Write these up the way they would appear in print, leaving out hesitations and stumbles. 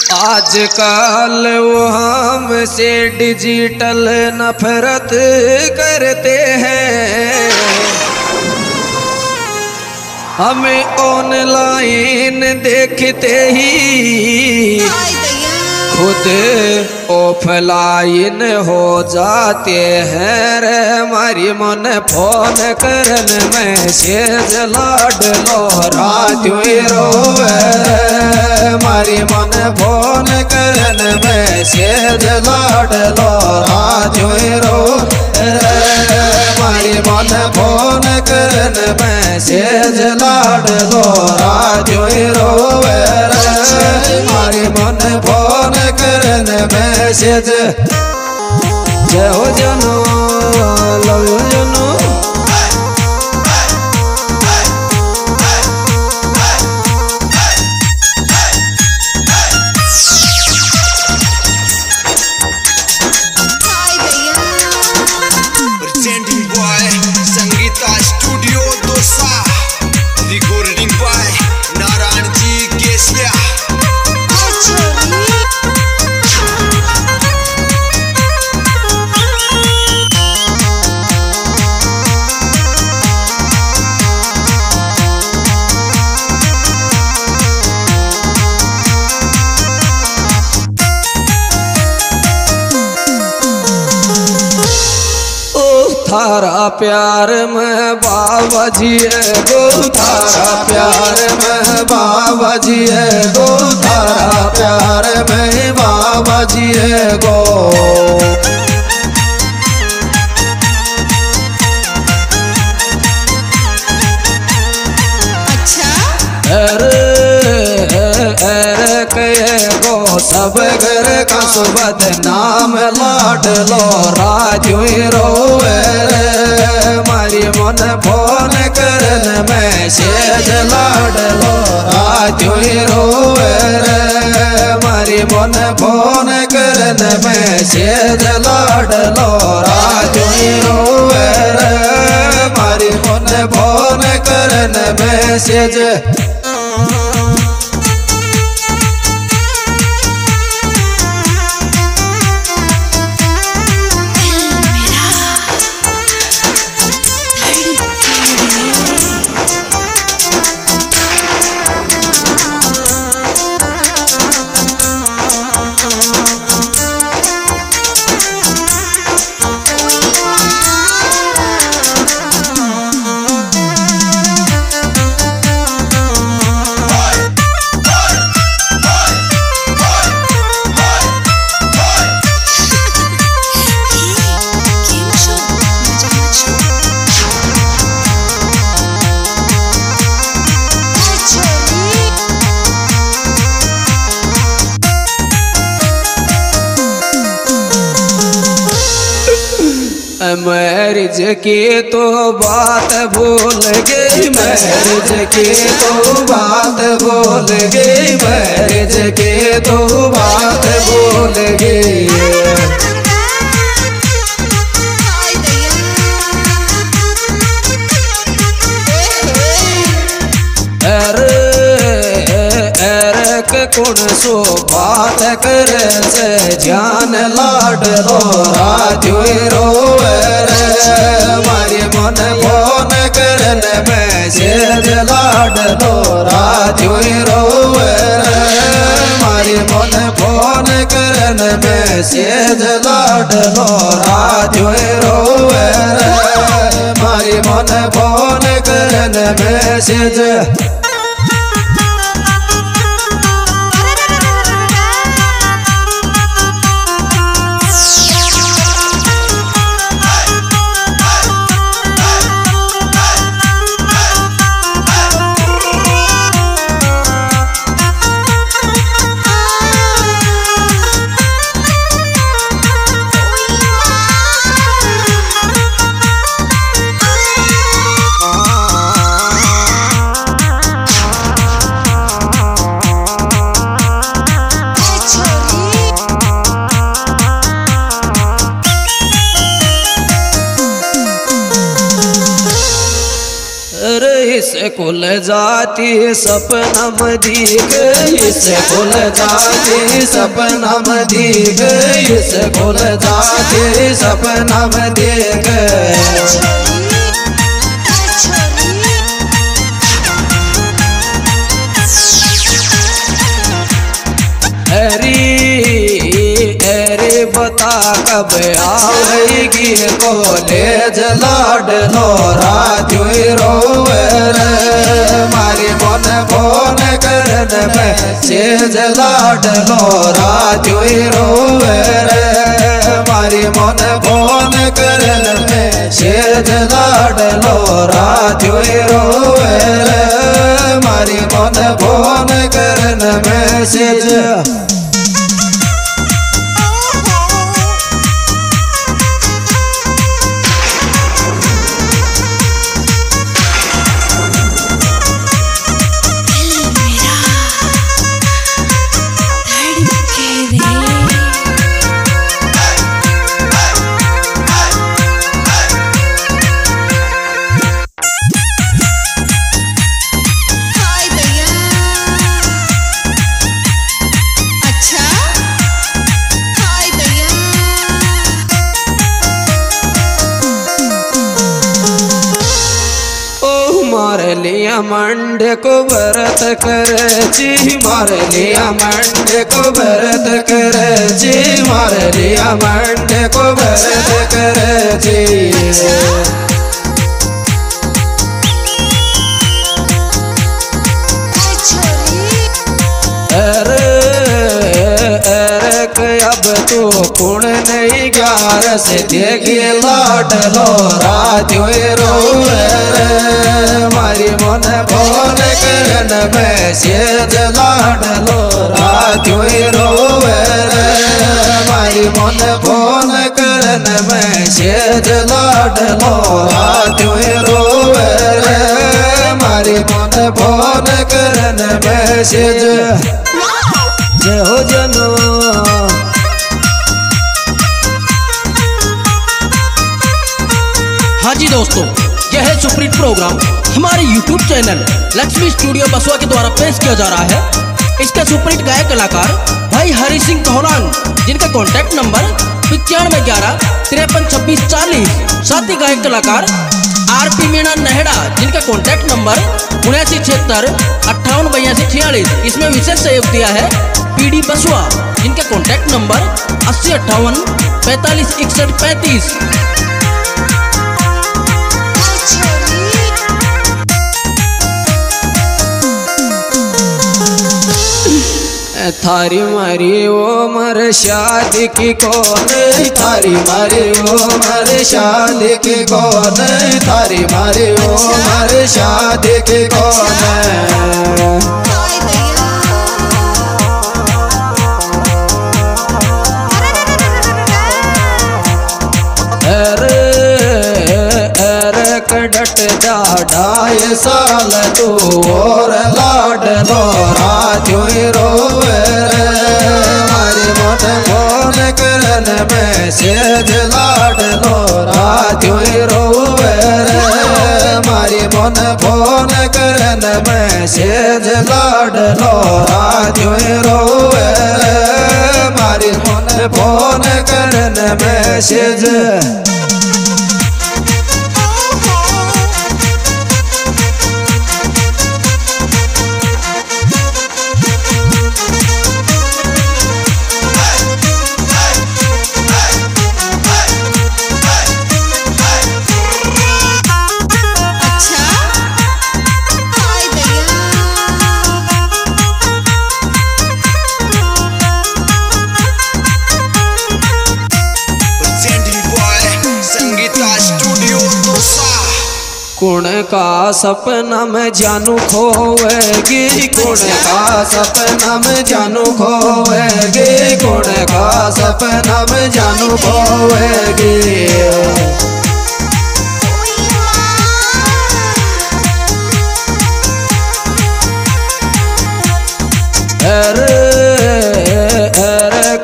आजकल वो हमसे डिजिटल नफरत करते हैं, हमें ऑनलाइन देखते ही खुद ऑफलाइन हो जाते हैं रे। हमारी मन फोन करन मैसेज लाड लोहरा रोवे, हमारी मन फोन करन मैसेज लाड लोहरा रोवे, हमारी मन फोन करन मैसेज लाड लोहरा रोवे, हमारी मन फोन करन मैसेज। जय हो जनो, लव यू जनो। Presenting by Sangeeta Studio Dosa, recording by Narayan Ji Kesya। थारा प्यार में बाबा जी है गो, थारा प्यार में बाबा जी है गो, थारा प्यार में बाबा जी है गो। अच्छा गो सब घर का सुबद नाम लाड लो राजू रोवे, हमारी मन फोन करन मैसेज लाड लो राजू रोवे, हमारी मन फोन करन मैसेज लाड लो राजू रोवे, हमारी मन फोन करन मैसेज। मैरिज की तो बात भूल गई, मैरिज की तो बात भूल गई, मैरिज की तो बात भूल गई। कुण सो बात करे से जान लाड लो राजू रोवे, हमारी मन फोन करन मैसेज लाड लो राजू रोवे, हमारी मन फोन करन मैसेज लाड लो राजू रोवे, हमारी मन फोन करन मैसेज। इसे खुल जाती सपना में दिख, इसे खुल जाती सपना में दिख, इसे खुल जाती सपना में दिख। अरे बता कब आवेगी कॉलेज लाड लोरा जोई रोवे रे, मारी मन फोन करन में सेज लाड लोरा जोई रोवे रे, मारी मन फोन करन में सेज लाड लोरा जोई रोवे रे, मारी मन फोन करन में सेज। मार लिया मंड को व्रत करे जी, मार लिया मंड को व्रत करे जी, मार लिया मंड को व्रत करे जी। अब तो कुण नहीं ग्यारह से देगी लाड लोरा जोई रोवे रे, मारी मन फोन करन में सेज लाड लोरा जोई रोवे रे, मारी मन फोन करन में सेज लाड लोरा जोई रोवे रे, मारी मन फोन करन में सेज। जय हो जनो। हाँ जी दोस्तों, यह है सुप्रीत प्रोग्राम हमारे YouTube channel Lakshmi studio Baswa के द्वारा पेश किया जा रहा है। इसके सुप्रीत गायक कलाकार भाई हरि सिंह कोहरान, जिनका कॉन्टैक्ट नंबर 9511 53 26 40। साथ ही गायक कलाकार RP मीणा नेहड़ा, जिनका कॉन्टैक्ट नंबर 7976 58 82 46। इसमें विशेष सहयोग दिया है PD बसवा, जिनका कॉन्टैक्ट नंबर 80 58 45 61 35। थारी मारी उमर शादी की कौन, थारी मारी उमर शादी की कौन, थारी मारी उमर शादी की कौन। डट जा 2.5 साल तू और लाड लोरा जोई रोवे रे, मारी मन फोन करन में सेज लाड लोरा जोई रोवे रे, मारी मन फोन करन में सेज लाड लोरा जोई रोवे रे, मारी मन फोन करन में सेज। कुण का सपना में जानू खोवेगी, कुण का सपना में जानू खोवेगी, कुण का सपना में जानू खोवेगी।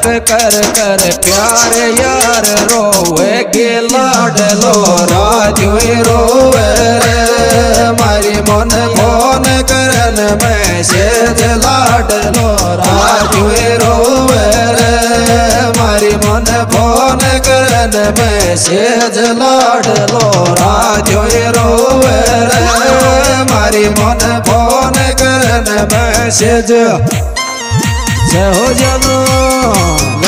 कर कर प्यार यार रोवे गे लाडलो राजू रोवे रे मारी मन फोन करन मैसेज लाडलो राजू रोवे रे मारी मन फोन करन मैसेज लाडलो राजू रोवे रे मारी मन फोन करन मैसेज जय हो जनो